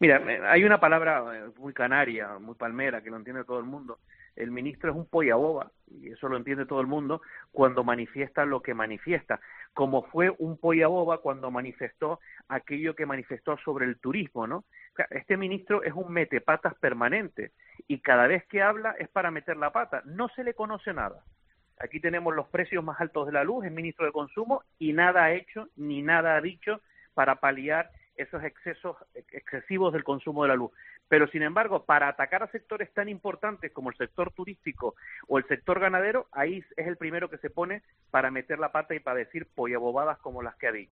Mira, hay una palabra muy canaria, muy palmera, que lo entiende todo el mundo. El ministro es un polla boba, y eso lo entiende todo el mundo, cuando manifiesta lo que manifiesta, como fue un polla boba cuando manifestó aquello que manifestó sobre el turismo, ¿no? O sea, este ministro es un metepatas permanente, y cada vez que habla es para meter la pata, no se le conoce nada. Aquí tenemos los precios más altos de la luz, es ministro de Consumo, y nada ha hecho ni nada ha dicho para paliar esos excesos excesivos del consumo de la luz. Pero, sin embargo, para atacar a sectores tan importantes como el sector turístico o el sector ganadero, ahí es el primero que se pone para meter la pata y para decir pollabobadas como las que ha dicho.